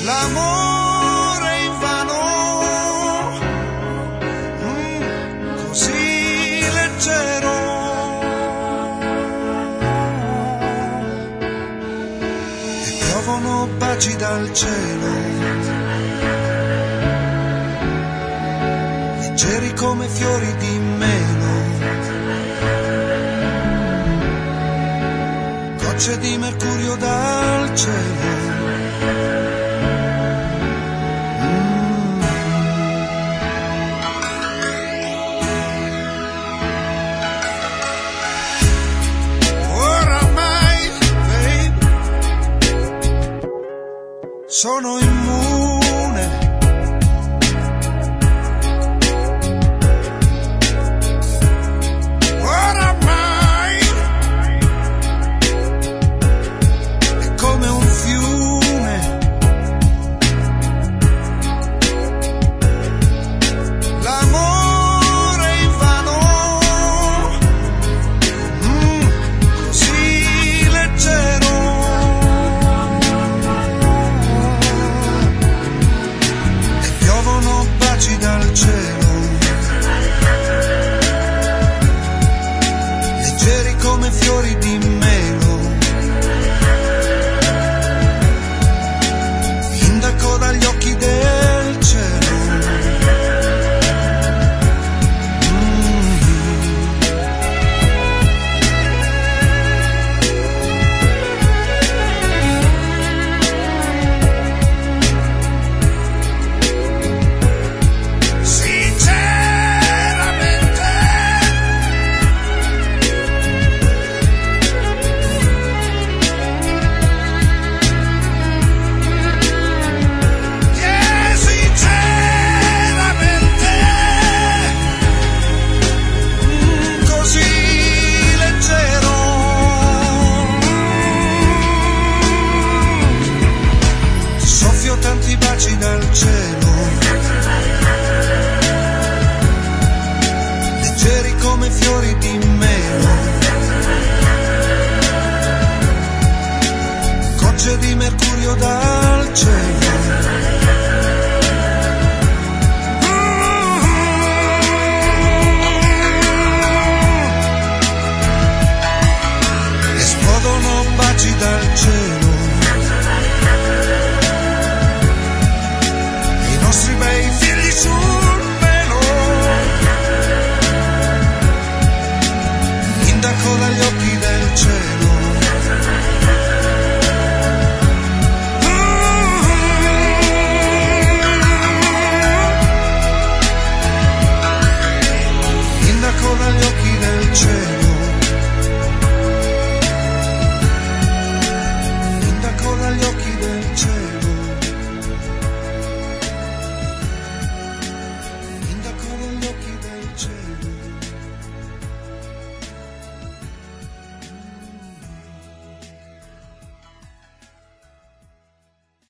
l'amore invano, così leggero. E piovono baci dal cielo, leggeri come fiori di melo, gocce di mercurio dal cielo. Oramai, babe, sono immune. Oramai è come un fiume, l'amore invano, così leggero. E piovono baci dal cielo, leggeri come fiori di melo, indaco dagli occhi del cielo. Sinceramente, yeah, sinceramente, così leggero. Ti soffio tanti baci dal cielo, leggeri come fiori di melo, gocce di mercurio dal cielo. Esplodono baci dal cielo,